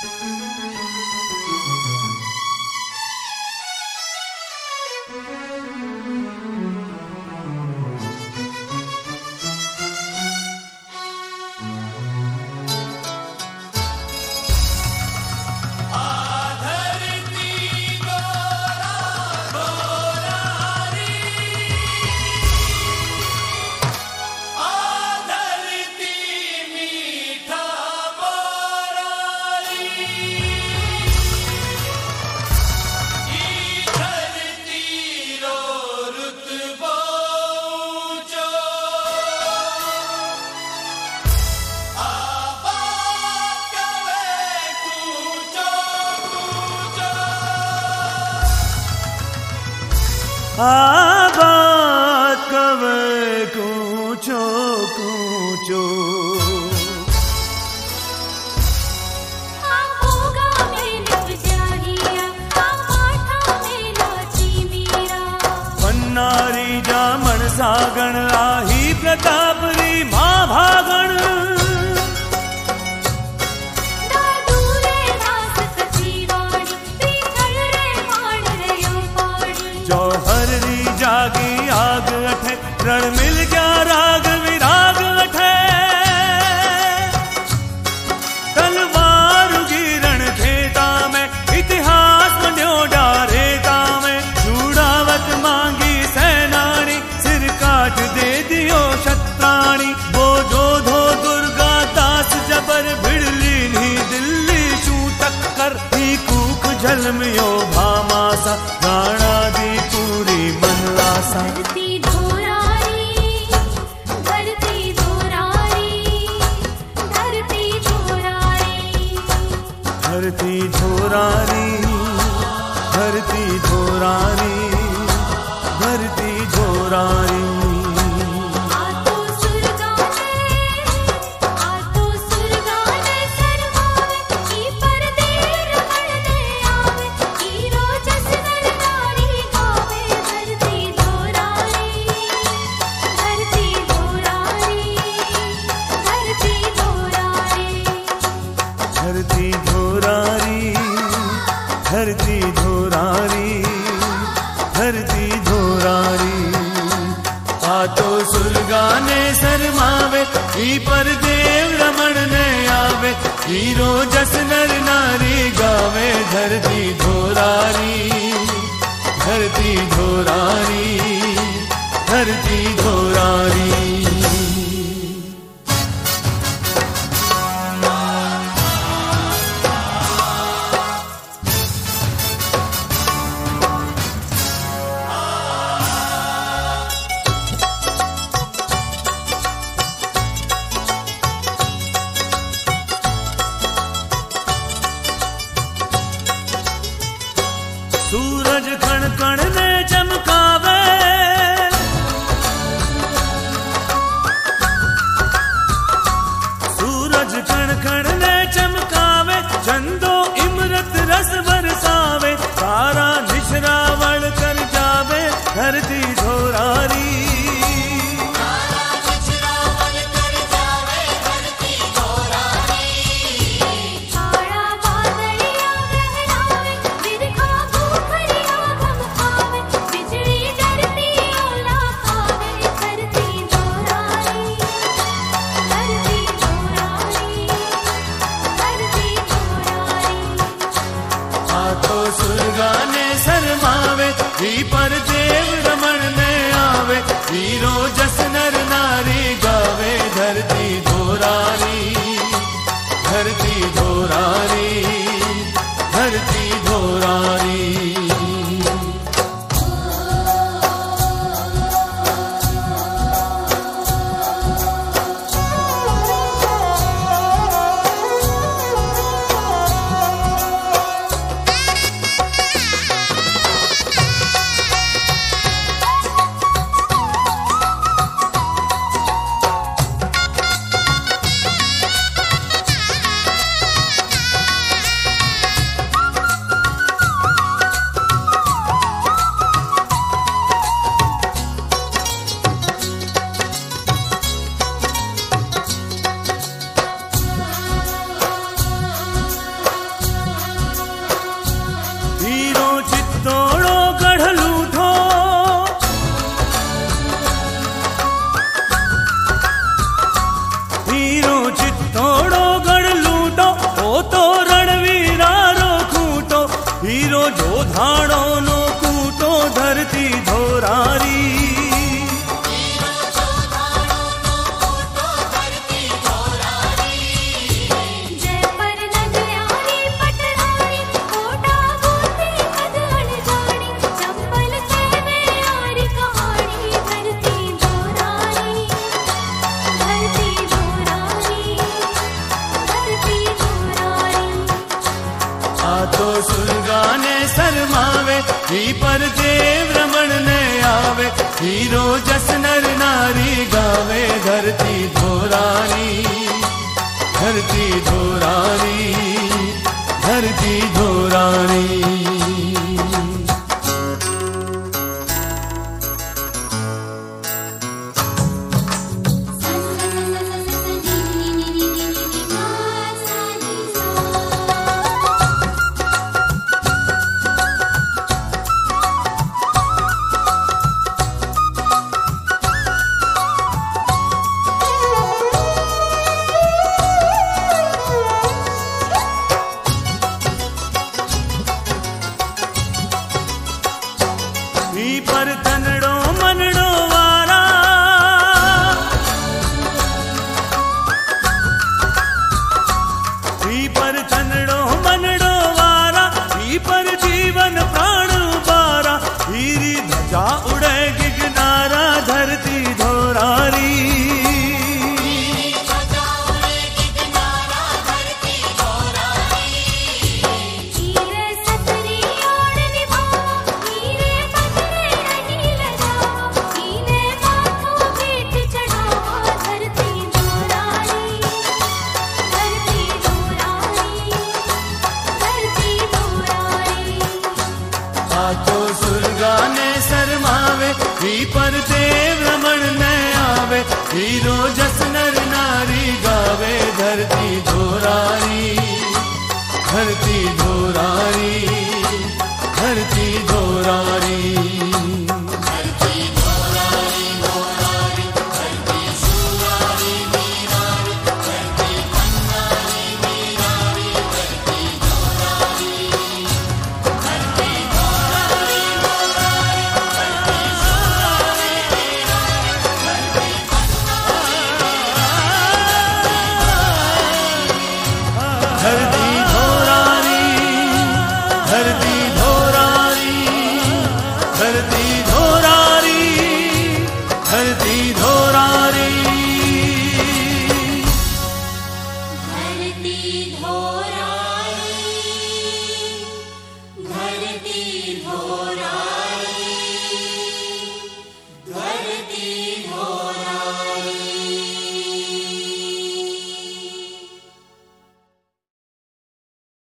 आबाद कवे कूचो कूचो पन्नारी जामण सागण आही प्रतापरी मां भागण जागी आग अठे रण मिल गया राग विराग अठे तलवार गिरण खेता में इतिहास बन्यो डारेता में चूड़ावत मांगी सेनानी सिर काट दे दियो शत्राणी वो जोधो दुर्गा दास जबर भिड़ली नी दिल्ली शू टक्कर ही कूक झलमियो भामासा राणा दी पूरी धरती धोरारी धरती धोरारी धरती धोरारी धरती धोरारी धरती धोरारी धरती धोरारी धरती धोरारी धरती धोरारी धरती धोरारी आतो सुलगाने शर्मावे ई पर देव रमण ने आवे हीरो जस नर नारी गावे धरती धोरारी धरती धोरारी धरती धोरारी सूरज कण कण ने चमकावे सूरज कण कण ने चमकावे चंदो इमरत रस बरसावे तारा निशरावण कर जावे धरती धोरारी सुरगाने शर्मावे ही पर देव रमण ने आवे हीरो जस नर नारी गावे धरती धोरारी धरती धोरारी धरती धोरारी तो सुरगाने शरमावे ही पर देव रमण ने आवे हीरो जस नर नारी गावे धरती धोरानी धरती धोरानी धरती धोरानी पर तनड़ो मनड़ो वारा पर तनड़ो मनड़ो वारा पर जीवन प्राण बारा हीरी ध्वजा उड़े गिगनारा धरती धोरारी तो सुरगाने शरमावे ही पर देव रमण ने आवे हीरो जस नर नारी गावे धरती धोरारी धरती धोरारी धरती धोरारी धरती धोरारी धरती धोरारी धरती धोरारी धरती धोरारी धरती धोरारी।